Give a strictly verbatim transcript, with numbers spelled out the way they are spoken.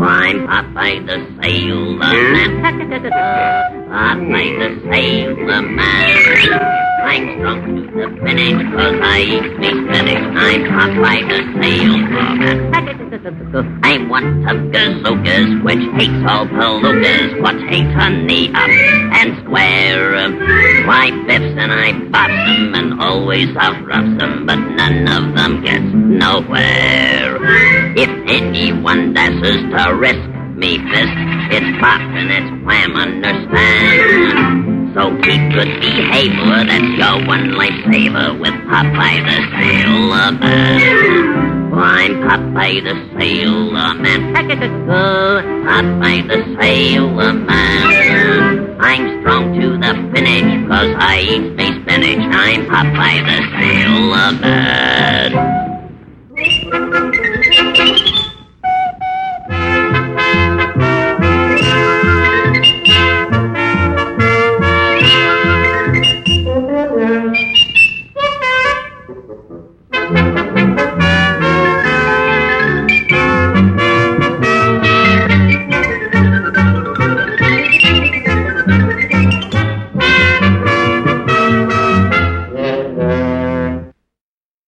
I'm Popeye the Sailor Man. Popeye the Sailor Man. I'm strong to the finish, cause I eat me spinach. I'm Popeye the Sailor Man. I'm one of gazookas, which hates all palookas, what hates honey up and square. Why biffs and I bops them and always outroughs them, but none of them gets nowhere. If anyone dashes to risk me fist, it's pop and it's wham, understand? So keep good behavior, that's your one lifesaver with Popeye the Sailor Man. I'm Popeye the Sailor Man. Popeye the Sailor Man. I'm strong to the finish, cause I eat me spinach. I'm Popeye the Sailor Man.